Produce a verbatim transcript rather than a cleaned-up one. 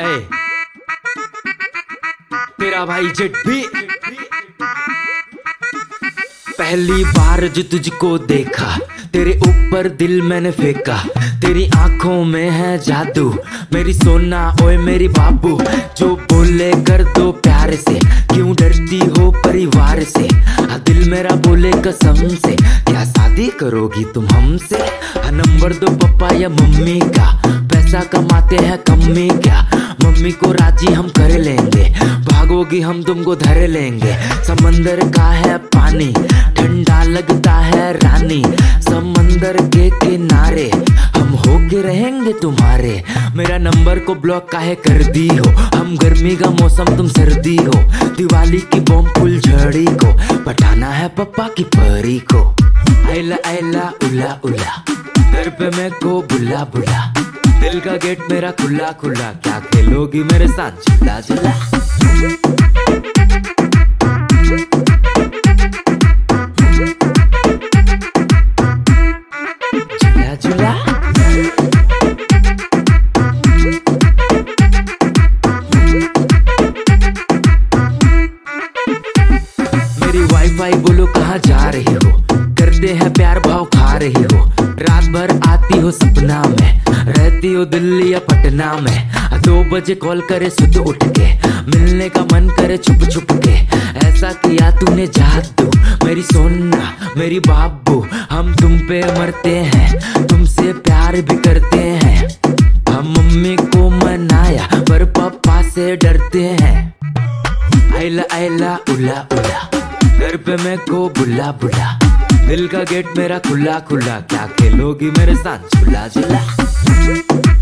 ए, तेरा भाई जेट भी। पहली बार जो तुझको देखा तेरे ऊपर दिल मैंने फेंका, तेरी आंखों में है जादू, मेरी सोना ओए मेरी बाबू। जो बोले कर दो प्यार से, क्यों डरती हो परिवार से? हाँ दिल मेरा बोले कसम से, क्या शादी करोगी तुम हमसे? हाँ नंबर दो पापा या मम्मी का, पैसा कमाते हैं कम्मी क्या? मम्मी को राजी हम कर लेंगे, भागोगी हम तुमको धर लेंगे। समंदर का है पानी, ठंडा लगता है रानी, समंदर के किनारे हम होके रहेंगे तुम्हारे। मेरा नंबर को ब्लॉक काहे कर दी हो? हम गर्मी का मौसम तुम सर्दी हो, दिवाली की बॉम्ब फुलझड़ी को पटाना है पप्पा की परी को। आइला आइला उला उला, घर पे मैं को बुला बुला, दिल का गेट मेरा खुला खुला, क्या खेलोगी मेरे साथ झूला झूला? झूला झूला मेरी वाईफाई बोलो कहाँ जा रही हो? करते हैं प्यार भाव खा रही हो, रात भर आती हो सपना में, रहती हो दिल्ली या पटना में। दो बजे कॉल करे सुध उठ के, मिलने का मन करे छुप छुप के। ऐसा किया तूने जादू, मेरी सोना मेरी बाबू, हम तुम पे मरते हैं, तुमसे प्यार भी करते हैं। हम मम्मी को मनाया पर पापा से डरते हैं। आइला आइला उला उला, घर पे मैं को बुला बुला, दिल का गेट मेरा खुला खुला, क्या खेलोगी मेरे साथ झूला झूला?